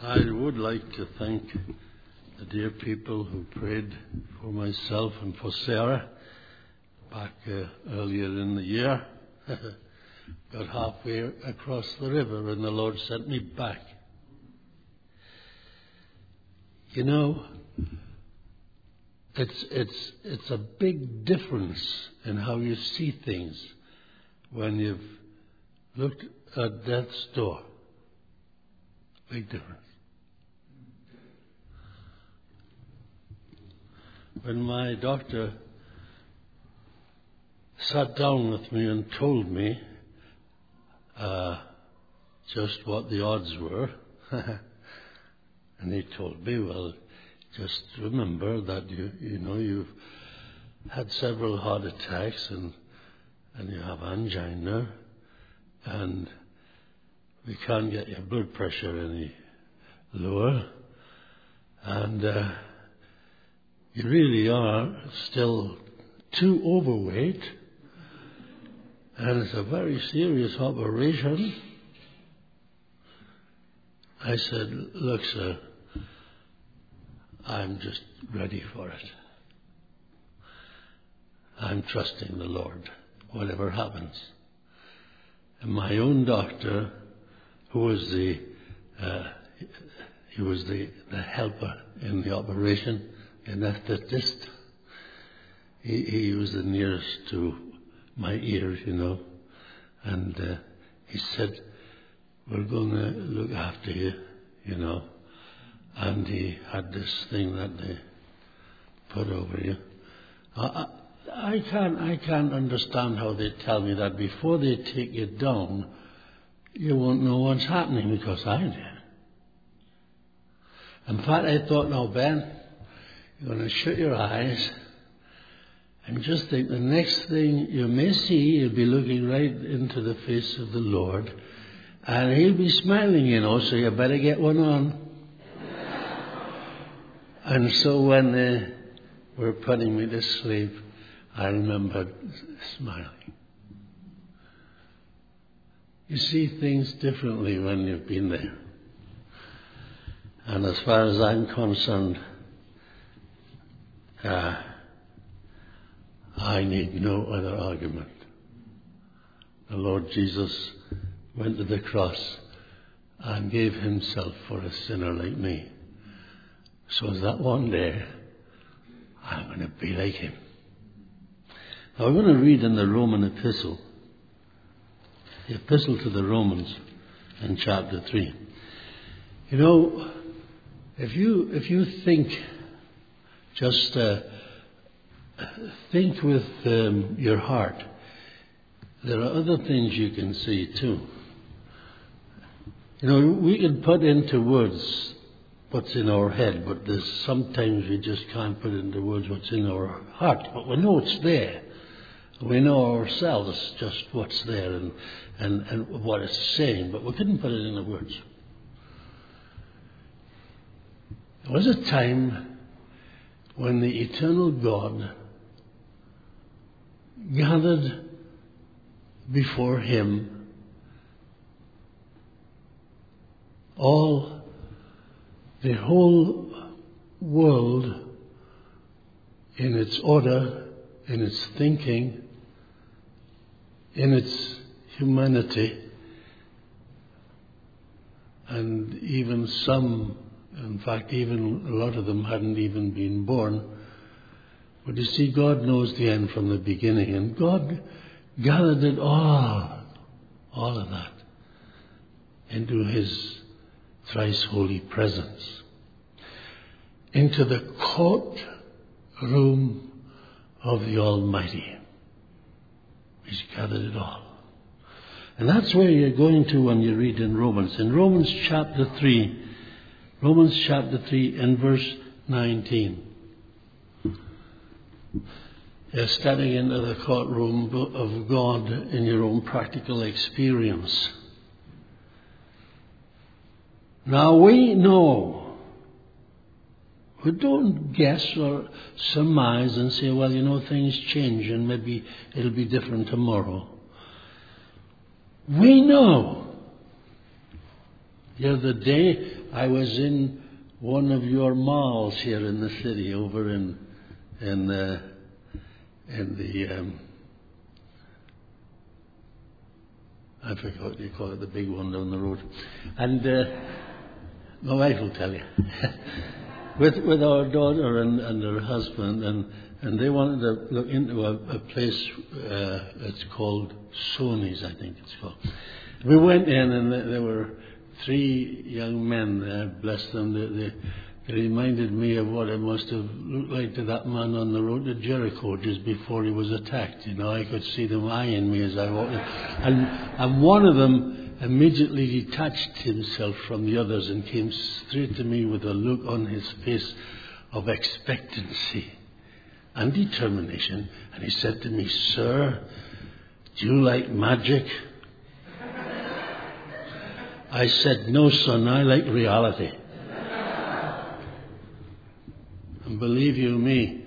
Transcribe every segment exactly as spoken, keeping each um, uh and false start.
I would like to thank the dear people who prayed for myself and for Sarah back uh, earlier in the year. Got halfway across the river and the Lord sent me back. You know, it's it's it's a big difference in how you see things when you've looked at death's door. Big difference. When my doctor sat down with me and told me uh, just what the odds were, and he told me, well, just remember that you you know you've had several heart attacks and and you have angina, and we can't get your blood pressure any lower, and uh, you really are still too overweight, and it's a very serious operation. I said, look, sir, I'm just ready for it. I'm trusting the Lord, whatever happens. And my own doctor, who was the uh, he was the, the helper in the operation, anesthetist, he, he was the nearest to my ears, you know, and uh, he said, we're going to look after you, you know. And he had this thing that they put over you. I, I, I can't I can't understand how they tell me that before they take you down, you won't know what's happening, because I did. In fact, I thought, now, Ben, you're going to shut your eyes and just think the next thing you may see, you'll be looking right into the face of the Lord, and he'll be smiling, you know, so you better get one on. And so when they were putting me to sleep, I remembered smiling. You see things differently when you've been there. And as far as I'm concerned, uh, I need no other argument. The Lord Jesus went to the cross and gave himself for a sinner like me, so that one day I'm going to be like him. Now I'm going to read in the Roman epistle, the epistle to the Romans in chapter three. You know, if you if you think, just uh, think with um, your heart, there are other things you can see too. You know, we can put into words what's in our head, but there's sometimes we just can't put into words what's in our heart. But we know it's there. We know ourselves just what's there and, and, and what it's saying, but we couldn't put it into words. There was a time when the eternal God gathered before him all, the whole world in its order, in its thinking, in its humanity, and even some, in fact, even a lot of them hadn't even been born. But you see, God knows the end from the beginning, and God gathered it all, all of that, into his thrice holy presence, into the court room of the Almighty. He's gathered it all. And that's where you're going to when you read in Romans. In Romans chapter three, Romans chapter three and verse nineteen. You're stepping into the courtroom of God in your own practical experience. Now we know, we don't guess or surmise and say, well, you know, things change and maybe it'll be different tomorrow. We know The other day, I was in one of your malls here in the city, over in in uh, in the um, I forget what you call it, the big one down the road, and uh, my wife will tell you. with with our daughter and, and her husband, and and they wanted to look into a, a place. Uh, it's called Sony's, I think it's called. We went in, and there were three young men there, bless them. They, they, they reminded me of what it must have looked like to that man on the road to Jericho just before he was attacked. You know, I could see them eyeing me as I walked in. And, and one of them immediately detached himself from the others and came straight to me with a look on his face of expectancy and determination. And he said to me, "Sir, do you like magic?" I said, "No, son, I like reality." And believe you me,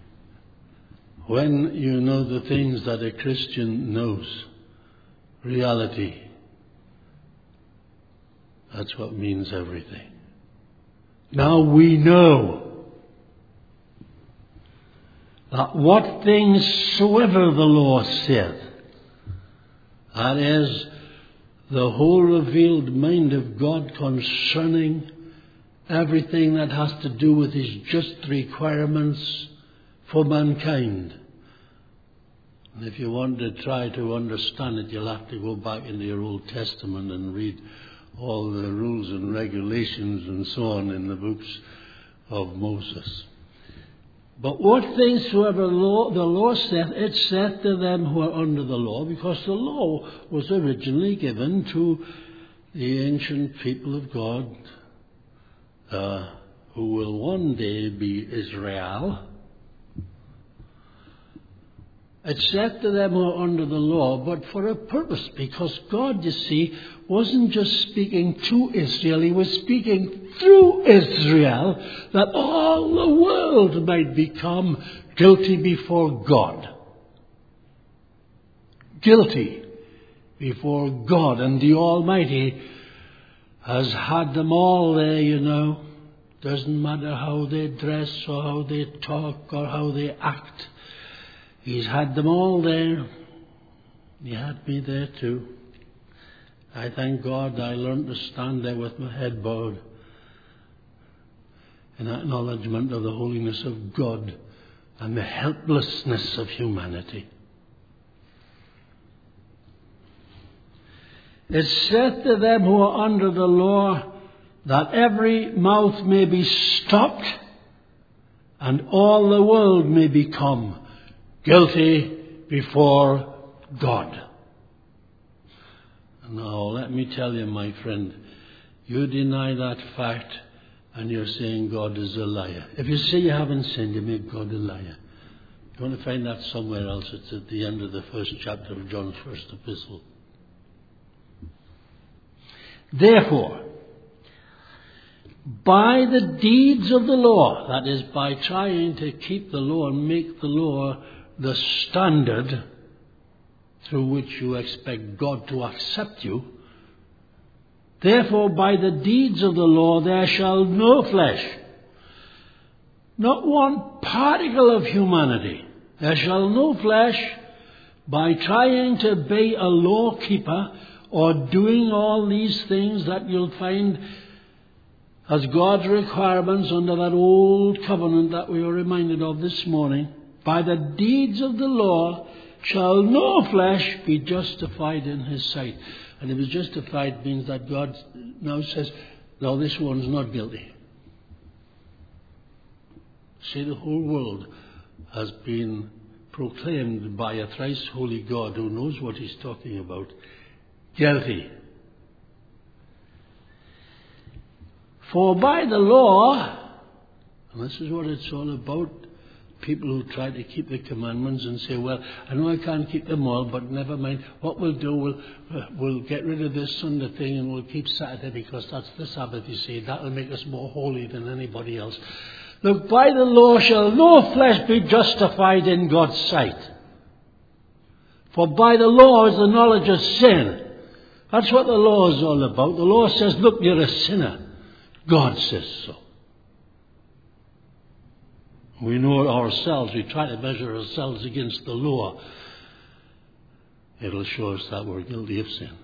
when you know the things that a Christian knows, reality, that's what means everything. Now we know that what things soever the law saith, that is, the whole revealed mind of God concerning everything that has to do with His just requirements for mankind. And if you want to try to understand it, you'll have to go back into your Old Testament and read all the rules and regulations and so on in the books of Moses. But what things soever law, the law saith, it saith to them who are under the law, because the law was originally given to the ancient people of God, uh, who will one day be Israel. It said to them who are under the law, but for a purpose, because God, you see, wasn't just speaking to Israel, He was speaking through Israel, that all the world might become guilty before God. Guilty before God. And the Almighty has had them all there, you know. Doesn't matter how they dress or how they talk or how they act. He's had them all there. He had me there too. I thank God I learned to stand there with my head bowed in acknowledgement of the holiness of God and the helplessness of humanity. It said to them who are under the law that every mouth may be stopped and all the world may become guilty before God. Now, let me tell you, my friend, you deny that fact and you're saying God is a liar. If you say you haven't sinned, you make God a liar. You want to find that somewhere else. It's at the end of the first chapter of John's first epistle. Therefore, by the deeds of the law, that is, by trying to keep the law and make the law the standard through which you expect God to accept you, therefore by the deeds of the law there shall no flesh, not one particle of humanity, there shall no flesh, by trying to be a law keeper or doing all these things that you'll find as God's requirements under that old covenant that we were reminded of this morning, by the deeds of the law shall no flesh be justified in His sight. And if it's justified means that God now says, no, this one's not guilty. See, the whole world has been proclaimed by a thrice holy God who knows what He's talking about, guilty. For by the law, and this is what it's all about, people who try to keep the commandments and say, well, I know I can't keep them all, but never mind. What we'll do, we'll, uh, we'll get rid of this Sunday thing and we'll keep Saturday because that's the Sabbath, you see. That'll make us more holy than anybody else. Look, by the law shall no flesh be justified in God's sight. For by the law is the knowledge of sin. That's what the law is all about. The law says, look, you're a sinner. God says so. We know it ourselves. We try to measure ourselves against the law. It'll show us that we're guilty of sin.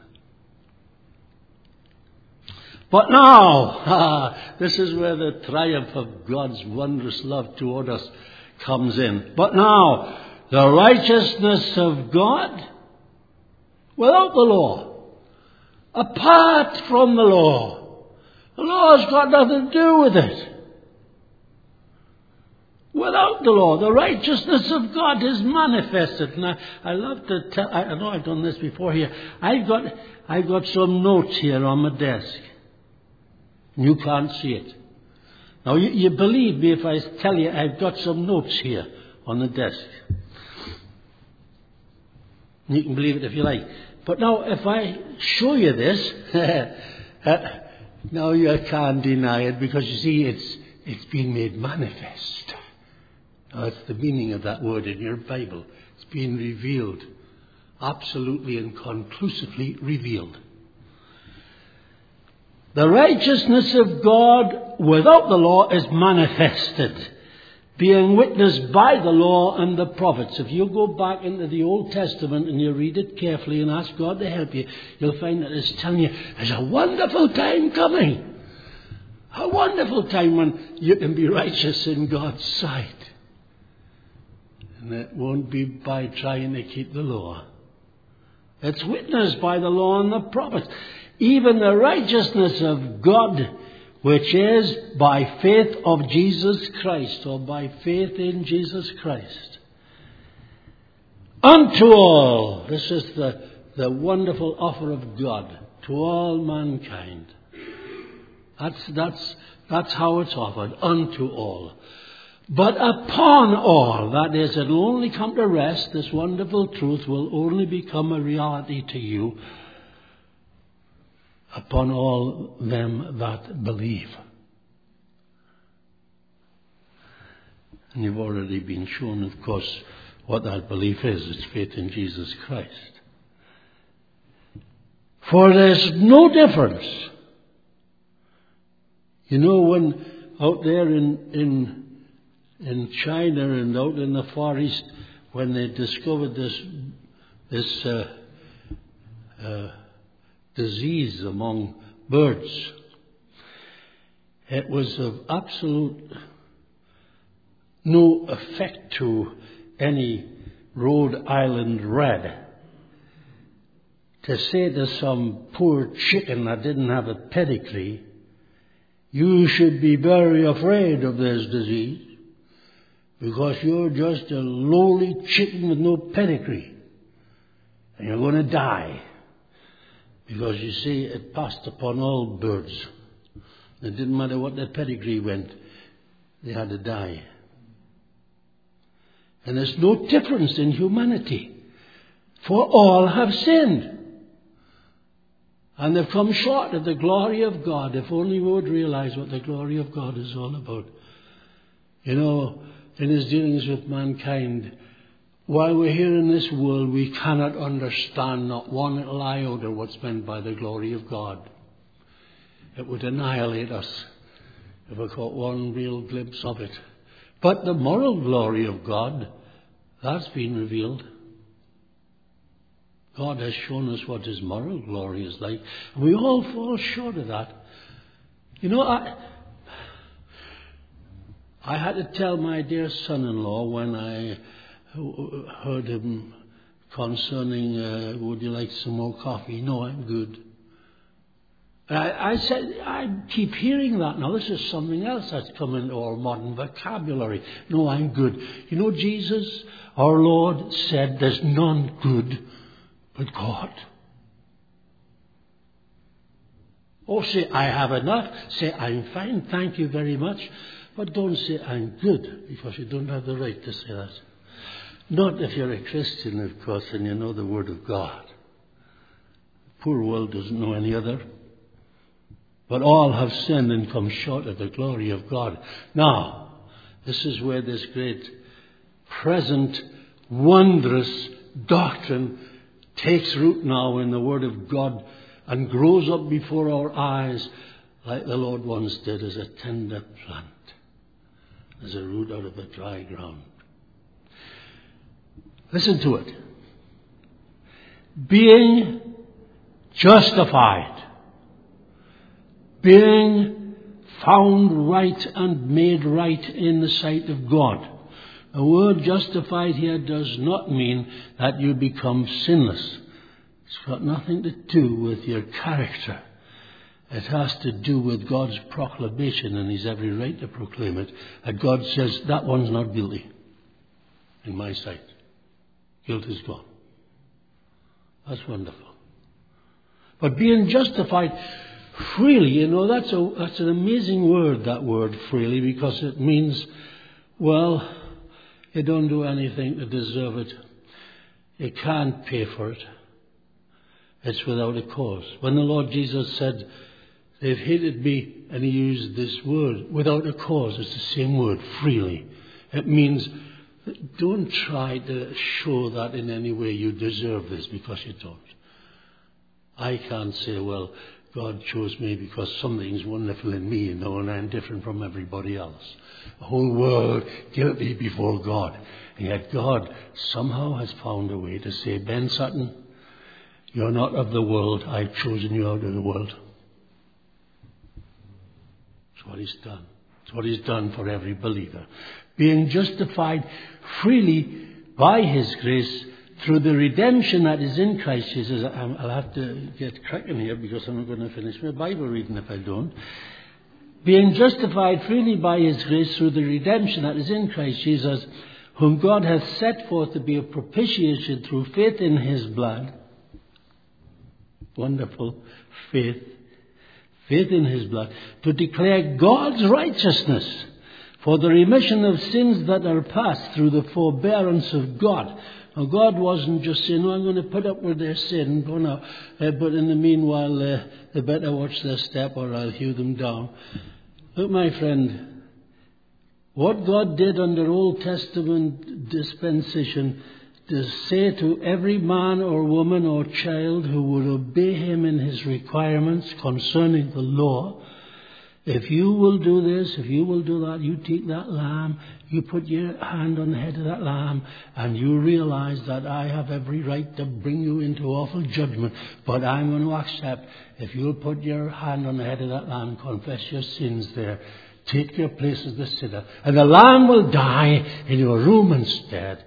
But now, this is where the triumph of God's wondrous love toward us comes in. But now, the righteousness of God without the law, apart from the law. The law's got nothing to do with it. Without the law, the righteousness of God is manifested. And I, I love to tell, I, I know I've done this before here. I've got, I've got some notes here on my desk. You can't see it. Now, you, you believe me if I tell you I've got some notes here on the desk. You can believe it if you like. But now, if I show you this, uh, now you can't deny it because you see, it's it's been made manifest. Now, that's the meaning of that word in your Bible. It's been revealed, absolutely and conclusively revealed. The righteousness of God without the law is manifested, being witnessed by the law and the prophets. If you go back into the Old Testament and you read it carefully and ask God to help you, you'll find that it's telling you there's a wonderful time coming. A wonderful time when you can be righteous in God's sight. And it won't be by trying to keep the law. It's witnessed by the law and the prophets. Even the righteousness of God, which is by faith of Jesus Christ, or by faith in Jesus Christ. Unto all, this is the, the wonderful offer of God to all mankind. That's, that's, that's how it's offered, unto all. But upon all, that is, it will only come to rest, this wonderful truth will only become a reality to you upon all them that believe. And you've already been shown, of course, what that belief is. It's faith in Jesus Christ. For there's no difference. You know, when out there in, in, in China and out in the Far East, when they discovered this, this, uh, uh, disease among birds, it was of absolute no effect to any Rhode Island red. To say to some poor chicken that didn't have a pedigree, you should be very afraid of this disease because you're just a lowly chicken with no pedigree and you're going to die. Because, you see, it passed upon all birds. It didn't matter what their pedigree went. They had to die. And there's no difference in humanity. For all have sinned. And they've come short of the glory of God. If only we would realize what the glory of God is all about. You know, in his dealings with mankind, while we're here in this world, we cannot understand not one little iota what's meant by the glory of God. It would annihilate us if we caught one real glimpse of it. But the moral glory of God, that's been revealed. God has shown us what his moral glory is like. And we all fall short of that. You know, I, I had to tell my dear son-in-law when I heard him concerning, uh, would you like some more coffee? No, I'm good. I, I said, I keep hearing that now. This is something else that's come into our modern vocabulary. No, I'm good. You know, Jesus, our Lord, said there's none good but God. Oh, say, I have enough. Say, I'm fine, thank you very much. But don't say, I'm good, because you don't have the right to say that. Not if you're a Christian, of course, and you know the Word of God. The poor world doesn't know any other. But all have sinned and come short of the glory of God. Now, this is where this great, present, wondrous doctrine takes root now in the Word of God and grows up before our eyes like the Lord once did, as a tender plant, as a root out of the dry ground. Listen to it. Being justified, being found right and made right in the sight of God. The word justified here does not mean that you become sinless. It's got nothing to do with your character. It has to do with God's proclamation, and He's every right to proclaim it, that God says, that one's not guilty in my sight. Guilt is gone. That's wonderful. But being justified freely, you know, that's a that's an amazing word, that word freely, because it means, well, you don't do anything to deserve it. You can't pay for it. It's without a cause. When the Lord Jesus said, they've hated me, and He used this word, without a cause, it's the same word, freely. It means, don't try to show that in any way you deserve this, because you don't. I can't say, well, God chose me because something's wonderful in me, you know, and I'm different from everybody else. The whole world guilty before God. And yet God somehow has found a way to say, Ben Sutton, you're not of the world. I've chosen you out of the world. That's what He's done. That's what He's done for every believer. Being justified freely by His grace through the redemption that is in Christ Jesus. I'll have to get cracking here because I'm not going to finish my Bible reading if I don't. Being justified freely by His grace through the redemption that is in Christ Jesus, whom God hath set forth to be a propitiation through faith in His blood. Wonderful faith. Faith in His blood. To declare God's righteousness for the remission of sins that are past through the forbearance of God. Now, God wasn't just saying, no, I'm going to put up with their sin, go now, uh, but in the meanwhile, uh, they better watch their step or I'll hew them down. Look, my friend, what God did under Old Testament dispensation to say to every man or woman or child who would obey Him in His requirements concerning the law, if you will do this, if you will do that, you take that lamb, you put your hand on the head of that lamb, and you realize that I have every right to bring you into awful judgment, but I'm going to accept if you'll put your hand on the head of that lamb, confess your sins there, take your place as the sinner, and the lamb will die in your room instead,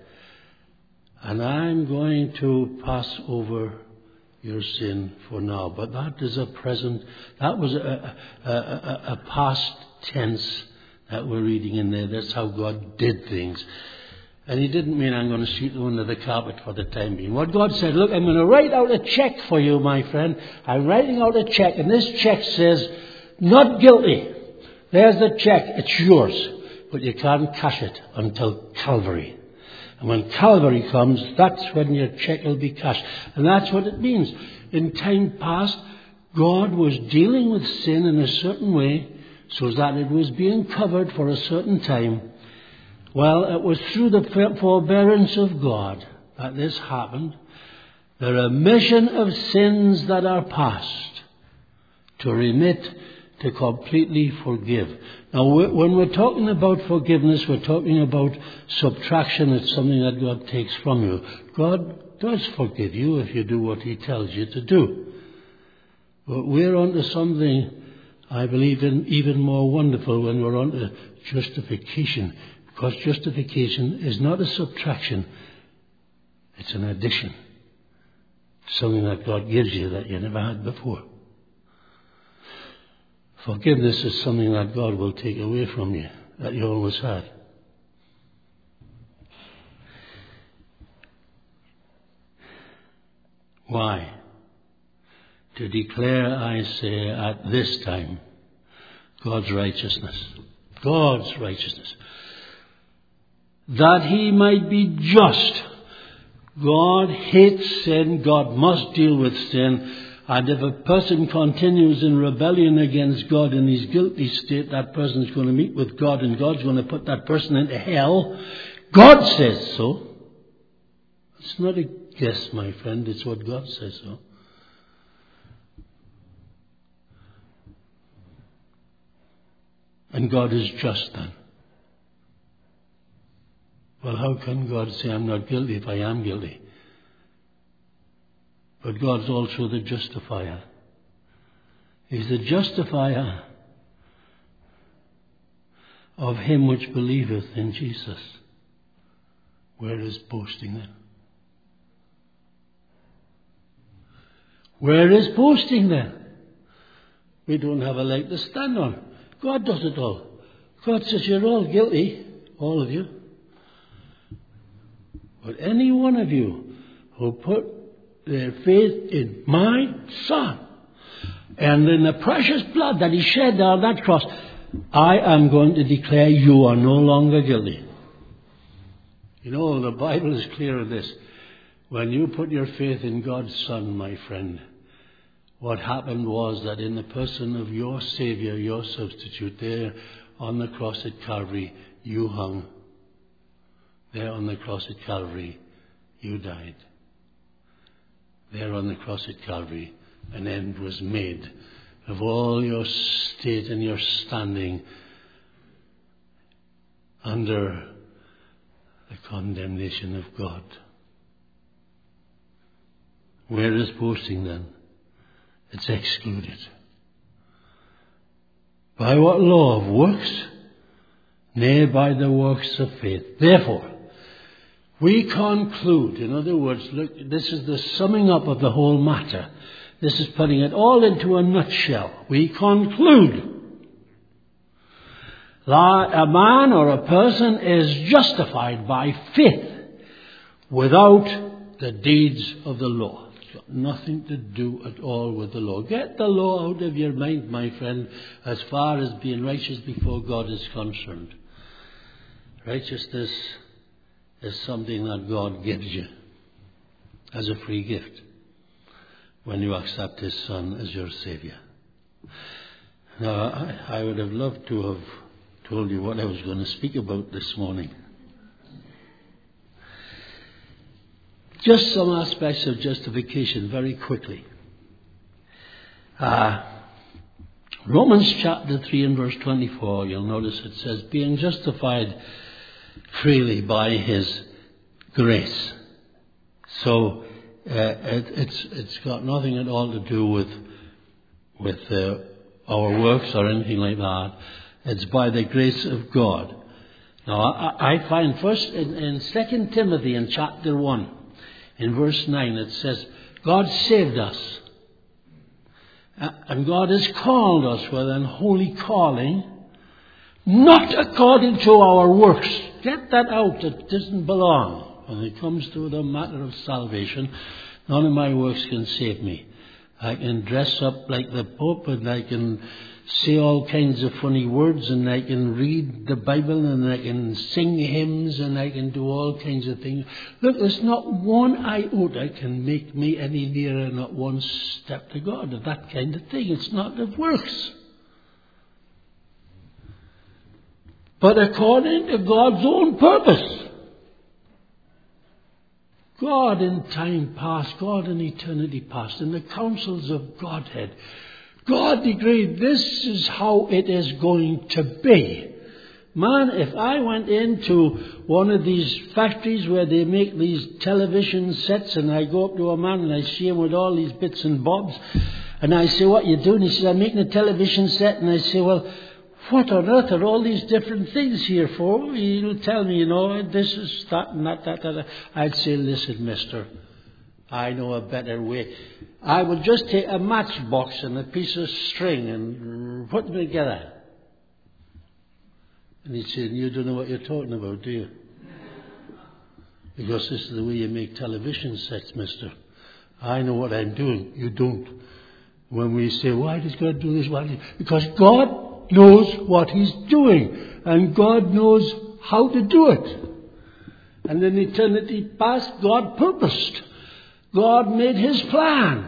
and I'm going to pass over your sin for now. But that is a present, that was a, a, a, a past tense that we're reading in there. That's how God did things. And He didn't mean I'm going to sweep them under the carpet for the time being. What God said, look, I'm going to write out a check for you, my friend. I'm writing out a check, and this check says, not guilty. There's the check. It's yours. But you can't cash it until Calvary. And when Calvary comes, that's when your check will be cashed. And that's what it means. In time past, God was dealing with sin in a certain way so that it was being covered for a certain time. Well, it was through the forbearance of God that this happened. The remission of sins that are past, to remit, to completely forgive. Now, when we're talking about forgiveness, we're talking about subtraction. It's something that God takes from you. God does forgive you if you do what He tells you to do. But we're onto something, I believe, in even more wonderful when we're onto justification. Because justification is not a subtraction. It's an addition. Something that God gives you that you never had before. Forgiveness is something that God will take away from you, that you always had. Why? To declare, I say, at this time, God's righteousness. God's righteousness. That He might be just. God hates sin. God must deal with sin. And if a person continues in rebellion against God in his guilty state, that person is going to meet with God, and God's going to put that person into hell. God says so. It's not a guess, my friend. It's what God says so. And God is just then. Well, how can God say I'm not guilty if I am guilty? But God's also the justifier. He's the justifier of him which believeth in Jesus. Where is boasting then? Where is boasting then? We don't have a leg to stand on. God does it all. God says you're all guilty, all of you. But any one of you who put their faith in my Son and in the precious blood that he shed on that cross, I am going to declare you are no longer guilty. You know, the Bible is clear on this. When you put your faith in God's Son, my friend, what happened was that in the person of your Saviour, your substitute, there on the cross at Calvary, you hung. There on the cross at Calvary, you died. There on the cross at Calvary, an end was made of all your state and your standing under the condemnation of God. Where is boasting then? It's excluded. By what law of works? Nay, by the works of faith. Therefore, we conclude, in other words, look, this is the summing up of the whole matter. This is putting it all into a nutshell. We conclude that a man or a person is justified by faith without the deeds of the law. It's got nothing to do at all with the law. Get the law out of your mind, my friend, as far as being righteous before God is concerned. Righteousness is something that God gives you as a free gift when you accept his Son as your Saviour. Now, I, I would have loved to have told you what I was going to speak about this morning. Just some aspects of justification very quickly. Uh, Romans chapter three and verse twenty-four, you'll notice it says, being justified freely by his grace. So uh, it, it's it's got nothing at all to do with with uh, our works or anything like that. It's by the grace of God. Now I, I find first in, in Second Timothy in chapter one, in verse nine, it says, God saved us. Uh, and God has called us with an holy calling, not according to our works. Get that out. It doesn't belong. When it comes to the matter of salvation, none of my works can save me. I can dress up like the Pope, and I can say all kinds of funny words, and I can read the Bible, and I can sing hymns, and I can do all kinds of things. Look, there's not one iota can make me any nearer, not one step to God, of that kind of thing. It's not of works. But according to God's own purpose. God in time past, God in eternity past, in the councils of Godhead, God decreed this is how it is going to be. Man, if I went into one of these factories where they make these television sets, and I go up to a man and I see him with all these bits and bobs, and I say, what are you doing? He says, I'm making a television set. And I say, well, what on earth are all these different things here for? He'll tell me, you know, this is that and that, that, that. I'd say, listen, mister, I know a better way. I would just take a matchbox and a piece of string and put them together. And he'd say, you don't know what you're talking about, do you? Because this is the way you make television sets, mister. I know what I'm doing. You don't. When we say, why does God do this? Why? Because God knows what he's doing. And God knows how to do it. And in eternity past, God purposed. God made his plan.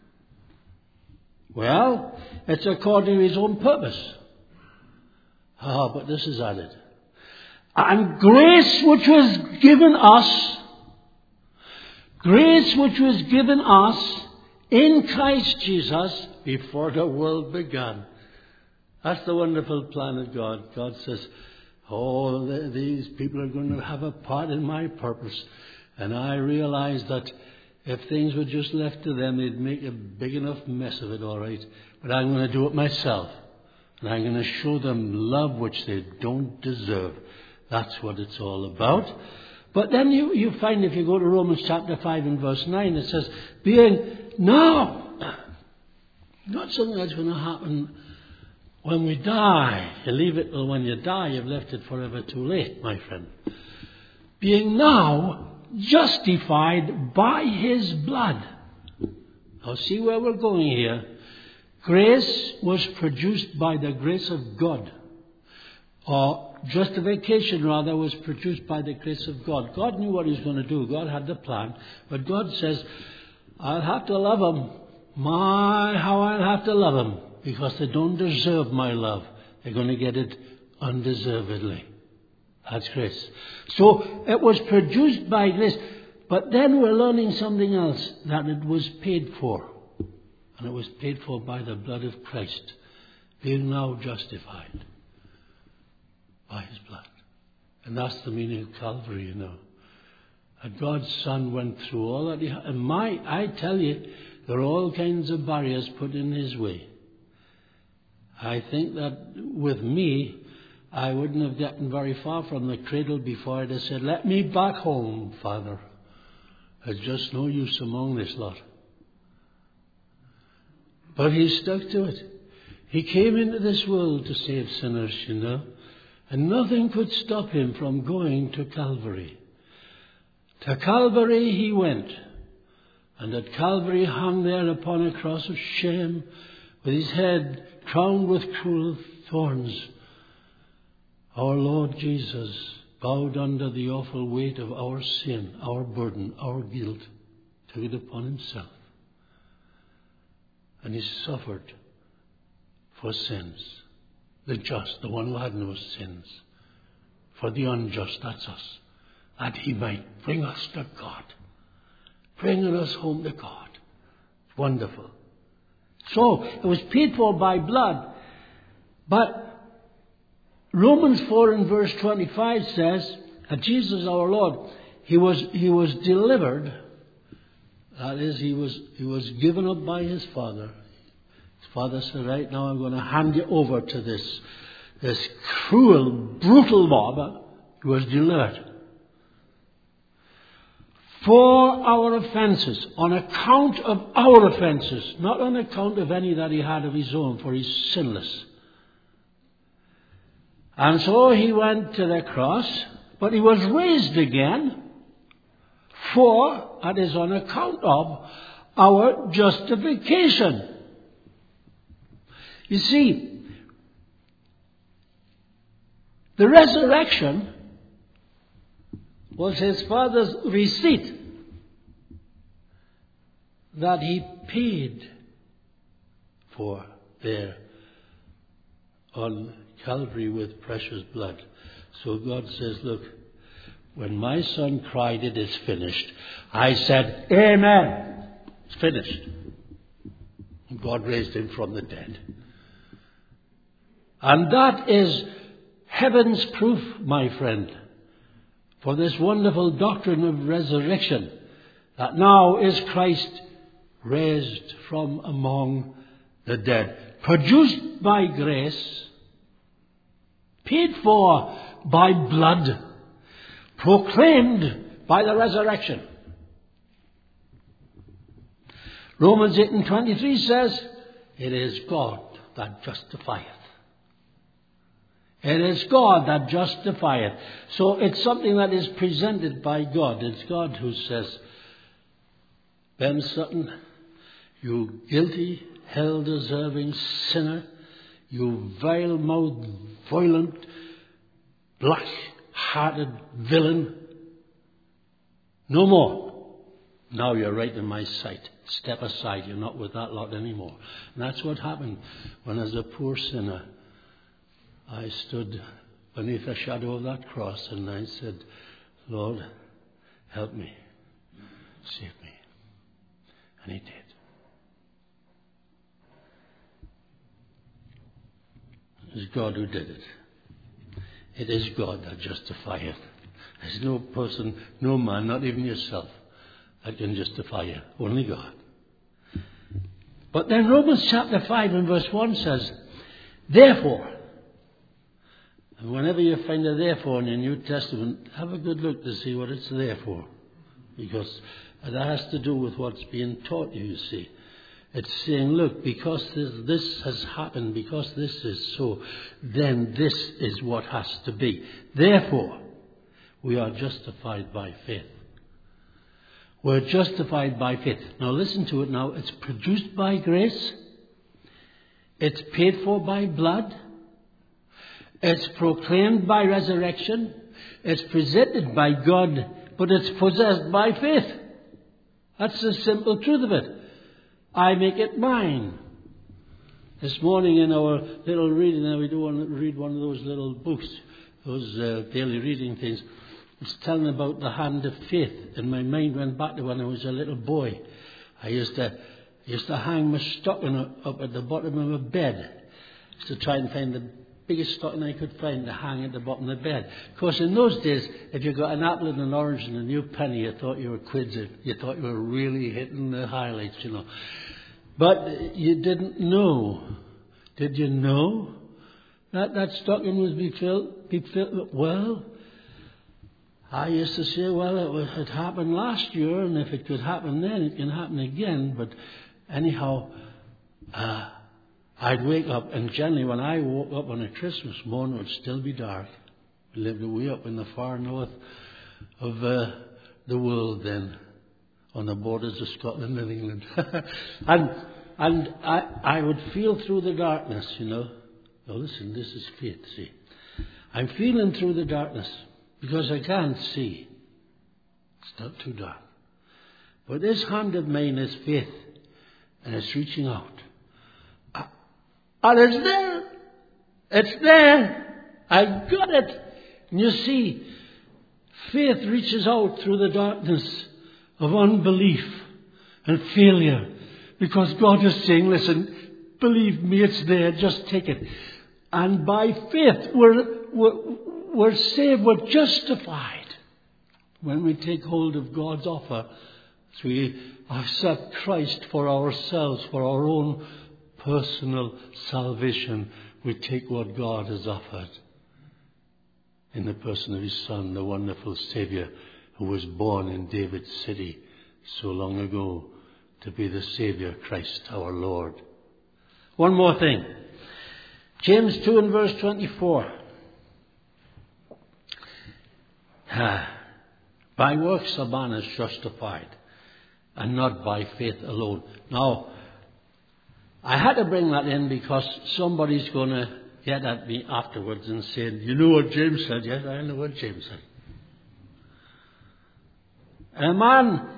Well, it's according to his own purpose. Ah, but this is added. And grace which was given us, grace which was given us in Christ Jesus before the world began. That's the wonderful plan of God. God says, oh, the, these people are going to have a part in my purpose. And I realize that if things were just left to them, they'd make a big enough mess of it, all right. But I'm going to do it myself. And I'm going to show them love which they don't deserve. That's what it's all about. But then you, you find, if you go to Romans chapter five and verse nine, it says, being now, not something that's going to happen when we die. You leave it till when you die, you've left it forever too late, my friend. Being now justified by his blood. Now see where we're going here. Grace was produced by the grace of God. Or justification, rather, was produced by the grace of God. God knew what he was going to do. God had the plan. But God says, I'll have to love them. My, how I'll have to love them. Because they don't deserve my love. They're going to get it undeservedly. That's grace. So it was produced by grace. But then we're learning something else. That it was paid for. And it was paid for by the blood of Christ. Being now justified by his blood. And that's the meaning of Calvary, you know. And God's Son went through all that he had. And my, I tell you, there are all kinds of barriers put in his way. I think that with me, I wouldn't have gotten very far from the cradle before I'd have said, let me back home, Father. There's just no use among this lot. But he stuck to it. He came into this world to save sinners, you know. And nothing could stop him from going to Calvary. To Calvary he went. And at Calvary hung there upon a cross of shame, with his head crowned with cruel thorns. Our Lord Jesus bowed under the awful weight of our sin, our burden, our guilt, took it upon himself. And he suffered for sins. The just, the one who had no sins. For the unjust, that's us. That he might bring us to God. Bringing us home to God. Wonderful. So, it was paid for by blood. But Romans four and verse twenty-five says that Jesus our Lord, he was, he was delivered. That is, he was, he was given up by his Father. His Father said, right now I'm going to hand you over to this, this cruel, brutal mob. He was delivered. For our offences, on account of our offences, not on account of any that he had of his own, for he's sinless. And so he went to the cross, but he was raised again, for, that is on account of, our justification. You see, the resurrection was his Father's receipt that he paid for there on Calvary with precious blood. So God says, look, when my son cried, it is finished, I said, amen. It's finished. And God raised him from the dead. And that is heaven's proof, my friend, for this wonderful doctrine of resurrection, that now is Christ raised from among the dead, produced by grace, paid for by blood, proclaimed by the resurrection. Romans eight and twenty-three says, it is God that justifieth. It is God that justifieth. So it's something that is presented by God. It's God who says, Ben Sutton, you guilty, hell-deserving sinner, you vile-mouthed, violent, black-hearted villain, no more. Now you're right in my sight. Step aside. You're not with that lot anymore. And that's what happened when, as a poor sinner, I stood beneath the shadow of that cross and I said, Lord, help me. Save me. And he did. It's God who did it. It is God that justifieth. There's no person, no man, not even yourself, that can justify you. Only God. But then Romans chapter five and verse one says, therefore, and whenever you find a therefore in the New Testament, have a good look to see what it's there for. Because that has to do with what's being taught you, you see. It's saying, look, because this, this has happened, because this is so, then this is what has to be. Therefore, we are justified by faith. We're justified by faith. Now listen to it now. It's produced by grace. It's paid for by blood. It's proclaimed by resurrection. It's presented by God, but it's possessed by faith. That's the simple truth of it. I make it mine. This morning in our little reading, we do want to read one of those little books, those uh, daily reading things. It's telling about the hand of faith, and my mind went back to when I was a little boy. I used to I used to hang my stocking up at the bottom of my bed. I used to try and find the biggest stocking I could find to hang at the bottom of the bed. Of course, in those days, if you got an apple and an orange and a new penny, you thought you were quids. You thought you were really hitting the highlights, you know. But you didn't know. Did you know that that stocking was be filled? Be filled? Well, I used to say, well, it, was, it happened last year, and if it could happen then, it can happen again. But anyhow, uh, I'd wake up, and generally when I woke up on a Christmas morning, it would still be dark. We lived way up in the far north of uh, the world then, on the borders of Scotland and England. and and I, I would feel through the darkness, you know. Now listen, this is faith, see. I'm feeling through the darkness because I can't see. It's not too dark. But this hand of mine is faith, and it's reaching out. And it's there. It's there. I got it. And you see, faith reaches out through the darkness of unbelief and failure. Because God is saying, listen, believe me, it's there. Just take it. And by faith, we're, we're, we're saved. We're justified. When we take hold of God's offer, as we accept Christ for ourselves, for our own personal salvation, we take what God has offered in the person of His Son, the wonderful Saviour who was born in David's city so long ago to be the Saviour, Christ our Lord. One more thing. James two and verse twenty-four. Ah, by works a man is justified, and not by faith alone. Now, I had to bring that in because somebody's going to get at me afterwards and say, you know what James said? Yes, I know what James said. A man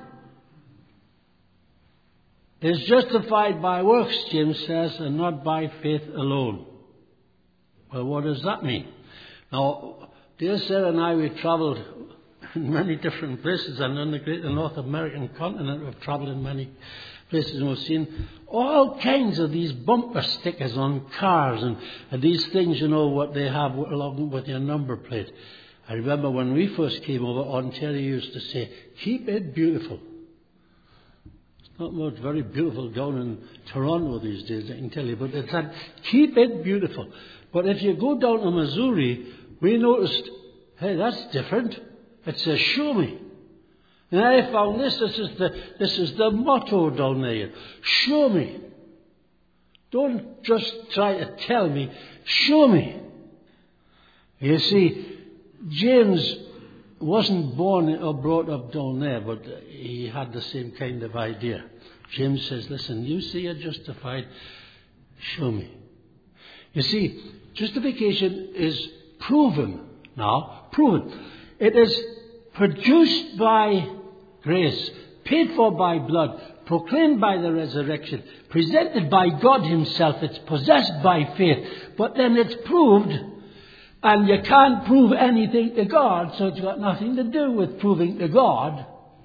is justified by works, James says, and not by faith alone. Well, what does that mean? Now, dear Sarah and I, we've travelled in many different places, and on the great North American continent, we've travelled in many places, and we've seen all kinds of these bumper stickers on cars, and, and these things, you know, what they have along with your number plate. I remember when we first came over, Ontario used to say, keep it beautiful. It's not much very beautiful down in Toronto these days, I can tell you, but it said, keep it beautiful. But if you go down to Missouri, we noticed, hey, that's different. It says, show me. And I found this, this is the, this is the motto down there. Show me. Don't just try to tell me, show me. You see, James wasn't born or brought up down there, but he had the same kind of idea. James says, listen, you see you're justified, show me. You see, justification is proven now, proven. It is produced by grace, paid for by blood, proclaimed by the resurrection, presented by God Himself. It's possessed by faith, but then it's proved, and you can't prove anything to God, so it's got nothing to do with proving to God.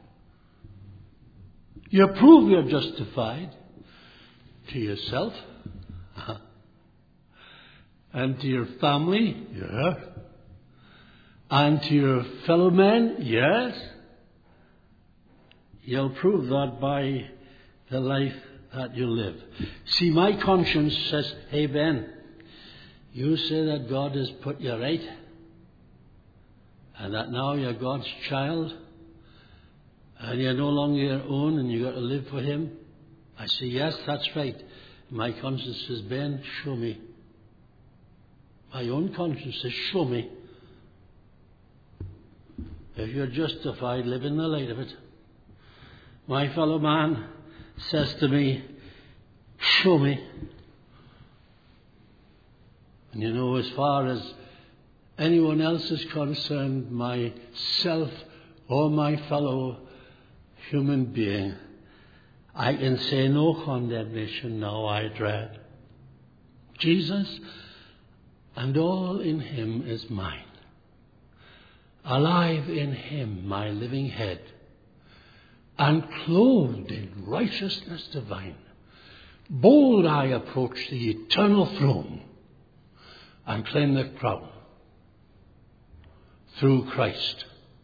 You prove you're justified to yourself. And to your family? Yeah. And to your fellow men? Yes. You'll prove that by the life that you live. See, my conscience says, hey Ben, you say that God has put you right, and that now you're God's child, and you're no longer your own, and you've got to live for Him. I say, yes, that's right. My conscience says, Ben, show me. My own conscience says, show me. If you're justified, live in the light of it. My fellow man says to me, show me. And you know, as far as anyone else is concerned, myself or my fellow human being, I can say no condemnation now I dread. Jesus and all in Him is mine. Alive in Him, my living head, and clothed in righteousness divine. Bold I approach the eternal throne and claim the crown through Christ,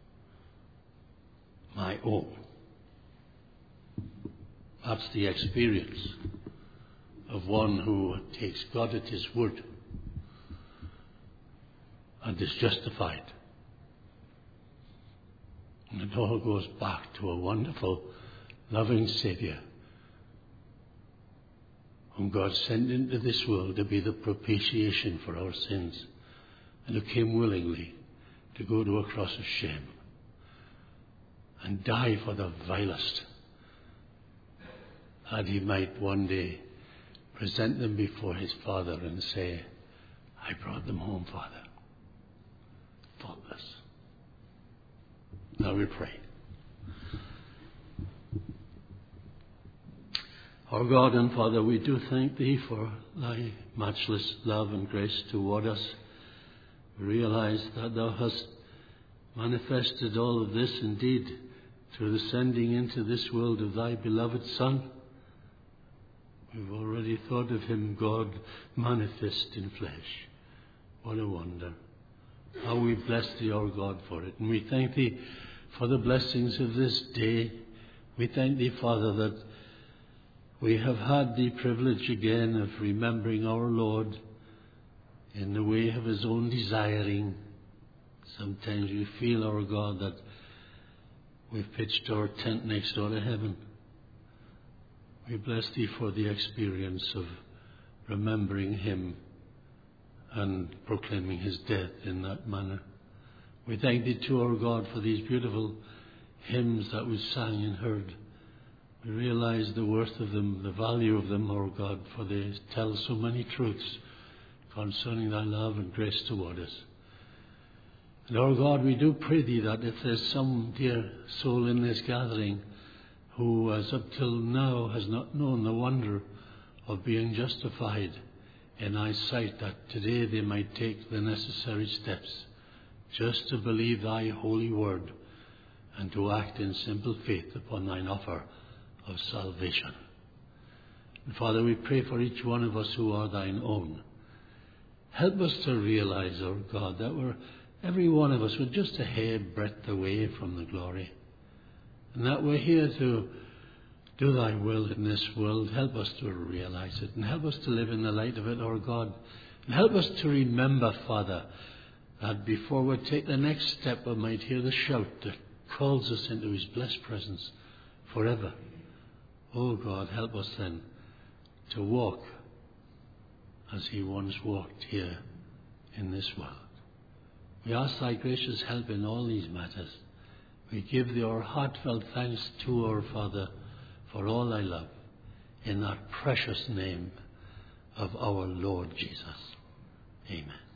my own. That's the experience of one who takes God at His word and is justified. And it all goes back to a wonderful, loving Saviour whom God sent into this world to be the propitiation for our sins, and who came willingly to go to a cross of shame and die for the vilest, that He might one day present them before His Father and say, I brought them home, Father, faultless. Now we pray. Our God and Father, we do thank Thee for Thy matchless love and grace toward us. We realize that Thou hast manifested all of this indeed through the sending into this world of Thy beloved Son. We've already thought of Him, God, manifest in flesh. What a wonder. How we bless Thee, our God, for it. And we thank Thee for the blessings of this day. We thank Thee, Father, that we have had the privilege again of remembering our Lord in the way of His own desiring. Sometimes we feel, our God, that we've pitched our tent next door to heaven. We bless Thee for the experience of remembering Him and proclaiming His death in that manner. We thank Thee too, our God, for these beautiful hymns that we sang and heard. We realize the worth of them, the value of them, our God, for they tell so many truths concerning Thy love and grace toward us. And our God, we do pray Thee that if there's some dear soul in this gathering who, as up till now, has not known the wonder of being justified in Thy sight, that today they might take the necessary steps just to believe Thy holy word and to act in simple faith upon Thine offer of salvation. And Father, we pray for each one of us who are Thine own. Help us to realize, our God, that we're, every one of us, we're just a hairbreadth away from the glory, and that we're here to do Thy will in this world. Help us to realize it, and help us to live in the light of it, our God. And help us to remember, Father, that before we take the next step, we might hear the shout that calls us into His blessed presence forever. Oh God, help us then to walk as He once walked here in this world. We ask Thy gracious help in all these matters. We give Thee our heartfelt thanks to our Father for all Thy love, in that precious name of our Lord Jesus. Amen.